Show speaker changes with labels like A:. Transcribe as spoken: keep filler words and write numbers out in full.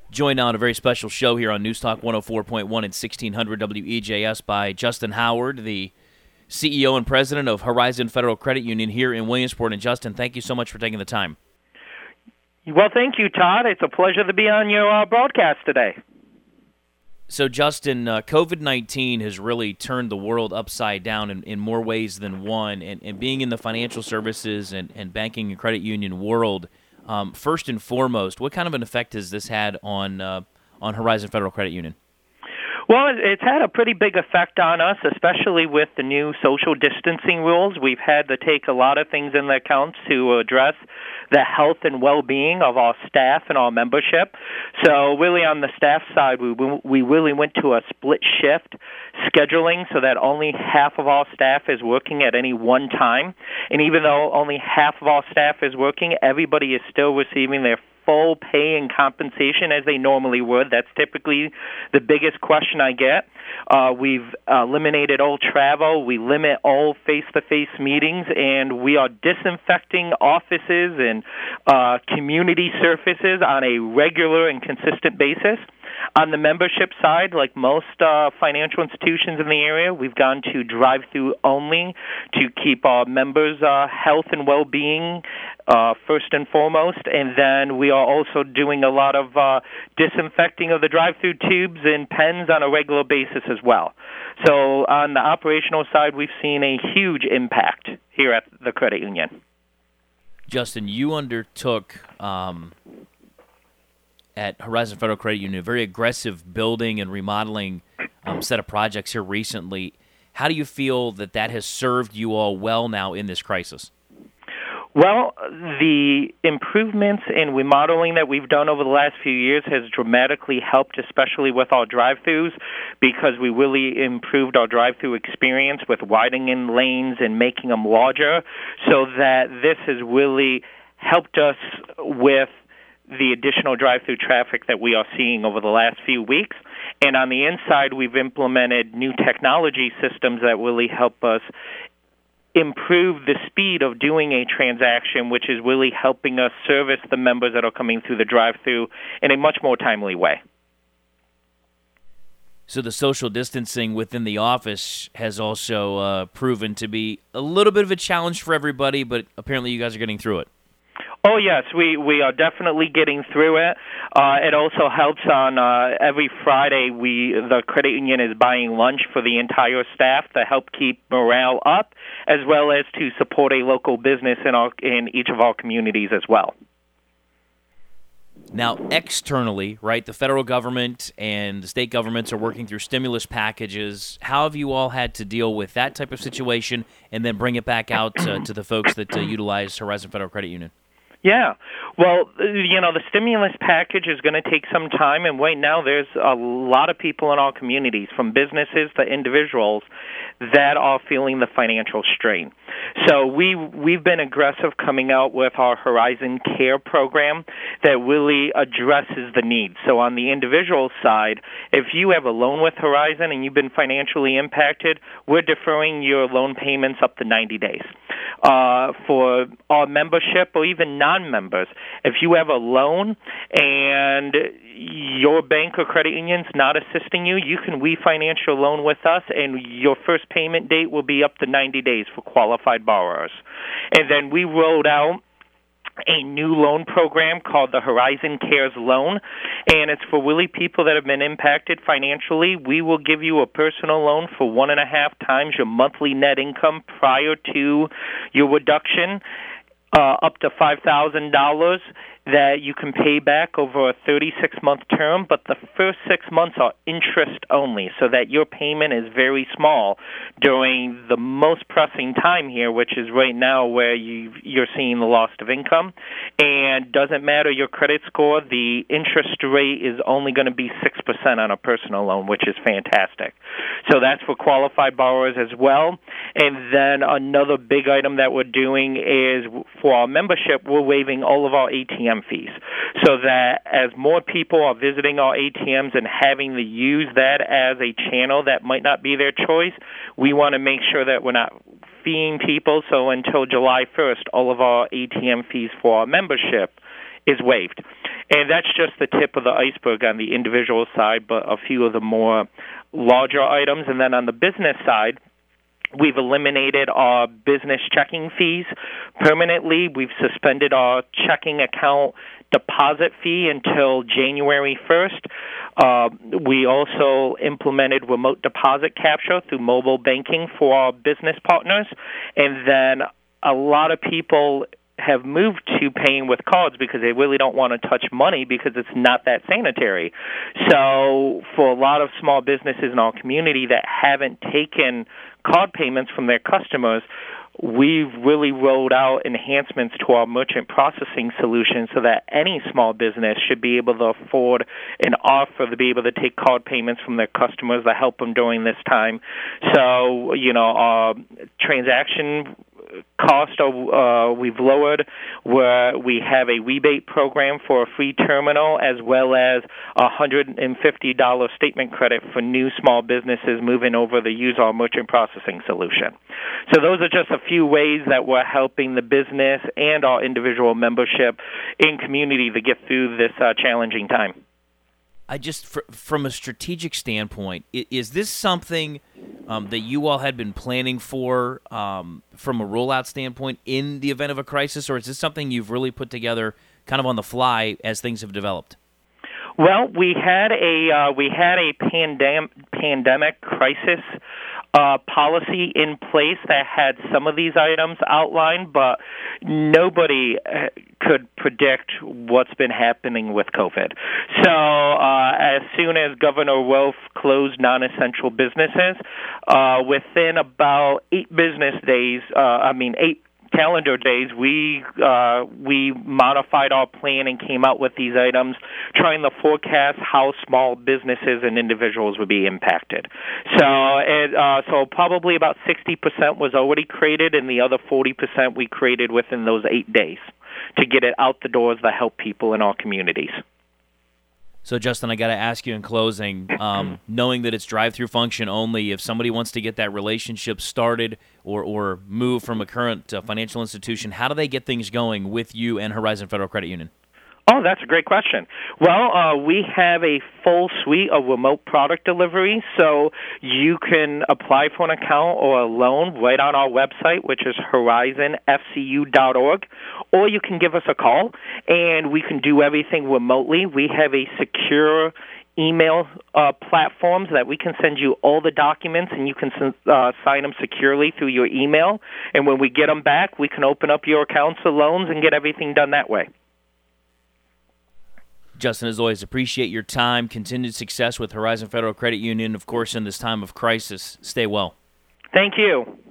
A: Joined on a very special show here on News Talk one oh four point one and sixteen hundred W E J S by Justin Howard, the C E O and president of Horizon Federal Credit Union here in Williamsport. And Justin, thank you so much for taking the time.
B: Well, thank you, Todd. It's a pleasure to be on your uh, broadcast today.
A: So, Justin, uh, COVID nineteen has really turned the world upside down in, in more ways than one. And, and being in the financial services and, and banking and credit union world, um, first and foremost, what kind of an effect has this had on uh, on Horizon Federal Credit Union?
B: Well, it's had a pretty big effect on us, especially with the new social distancing rules. We've had to take a lot of things into account to address the health and well-being of our staff and our membership. So really on the staff side, we we really went to a split shift scheduling so that only half of our staff is working at any one time. And even though only half of our staff is working, everybody is still receiving their full pay and compensation as they normally would. That's typically the biggest question I get. Uh, we've uh, eliminated all travel. We limit all face-to-face meetings, and we are disinfecting offices and uh, community surfaces on a regular and consistent basis. On the membership side, like most uh, financial institutions in the area, we've gone to drive-through only to keep our members' uh, health and well-being uh, first and foremost. And then we are also doing a lot of uh, disinfecting of the drive-through tubes and pens on a regular basis as well. So on the operational side, we've seen a huge impact here at the credit union.
A: Justin, you undertook um, at Horizon Federal Credit Union a very aggressive building and remodeling um, set of projects here recently. How do you feel that that has served you all well now in this crisis?
B: Well, the improvements in remodeling that we've done over the last few years has dramatically helped, especially with our drive-thrus, because we really improved our drive-thru experience with widening lanes and making them larger, so that this has really helped us with the additional drive-thru traffic that we are seeing over the last few weeks. And on the inside, we've implemented new technology systems that really help us improve the speed of doing a transaction, which is really helping us service the members that are coming through the drive-thru in a much more timely way.
A: So the social distancing within the office has also uh, proven to be a little bit of a challenge for everybody, but apparently you guys are getting through it.
B: Oh, yes, we, we are definitely getting through it. Uh, it also helps on uh, every Friday, we the credit union is buying lunch for the entire staff to help keep morale up, as well as to support a local business in, our, in each of our communities as well.
A: Now, externally, right, the federal government and the state governments are working through stimulus packages. How have you all had to deal with that type of situation and then bring it back out uh, to the folks that uh, utilize Horizon Federal Credit Union?
B: Yeah. Well, you know, the stimulus package is going to take some time, and right now there's a lot of people in our communities, from businesses to individuals, that are feeling the financial strain. So we, we've been aggressive coming out with our Horizon Care program that really addresses the needs. So on the individual side, if you have a loan with Horizon and you've been financially impacted, we're deferring your loan payments up to ninety days. Uh, for our membership or even non-members, if you have a loan and your bank or credit union's not assisting you, you can refinance your loan with us, and your first payment date will be up to ninety days for qualified borrowers. And then we rolled out a new loan program called the Horizon Cares Loan, and it's for really people that have been impacted financially. We will give you a personal loan for one and a half times your monthly net income prior to your reduction, uh, up to five thousand dollars that you can pay back over a thirty-six month term, but the first six months are interest only, so that your payment is very small during the most pressing time here, which is right now where you, you're seeing the loss of income. And doesn't matter your credit score, the interest rate is only going to be six percent on a personal loan, which is fantastic. So that's for qualified borrowers as well. And then another big item that we're doing is for our membership, we're waiving all of our A T M fees, so that as more people are visiting our A T Ms and having to use that as a channel that might not be their choice, we want to make sure that we're not feeing people. So until July first, all of our A T M fees for our membership is waived. And that's just the tip of the iceberg on the individual side, but a few of the more larger items. And then on the business side, we've eliminated our business checking fees permanently. We've suspended our checking account deposit fee until January first. Uh, we also implemented remote deposit capture through mobile banking for our business partners. And then a lot of people have moved to paying with cards because they really don't want to touch money because it's not that sanitary. So for a lot of small businesses in our community that haven't taken card payments from their customers, we've really rolled out enhancements to our merchant processing solution so that any small business should be able to afford an offer to be able to take card payments from their customers to help them during this time. So, you know, our transaction cost uh, we've lowered, where we have a rebate program for a free terminal as well as a one hundred fifty dollars statement credit for new small businesses moving over to use our merchant processing solution. So those are just a few ways that we're helping the business and our individual membership in community to get through this uh, challenging time.
A: I just, fr- from a strategic standpoint, is, is this something um, that you all had been planning for um, from a rollout standpoint in the event of a crisis, or is this something you've really put together kind of on the fly as things have developed?
B: Well, we had a uh, we had a pandem- pandemic crisis uh, policy in place that had some of these items outlined, but nobody uh, could predict what's been happening with COVID. So uh, as soon as Governor Wolf closed non-essential businesses, uh, within about eight business days, uh, I mean eight calendar days, we uh, we modified our plan and came out with these items, trying to forecast how small businesses and individuals would be impacted. So, it, uh, so probably about sixty percent was already created, and the other forty percent we created within those eight days to get it out the doors to help people in our communities.
A: So, Justin, I got to ask you in closing, um, knowing that it's drive-through function only, if somebody wants to get that relationship started or, or move from a current uh, financial institution, how do they get things going with you and Horizon Federal Credit Union?
B: Oh, that's a great question. Well, uh, we have a full suite of remote product delivery, so you can apply for an account or a loan right on our website, which is horizon f c u dot org, or you can give us a call, and we can do everything remotely. We have a secure email uh, platforms that we can send you all the documents, and you can uh, sign them securely through your email, and when we get them back, we can open up your accounts or loans and get everything done that way.
A: Justin, as always, appreciate your time. Continued success with Horizon Federal Credit Union. Of course, in this time of crisis, stay well.
B: Thank you.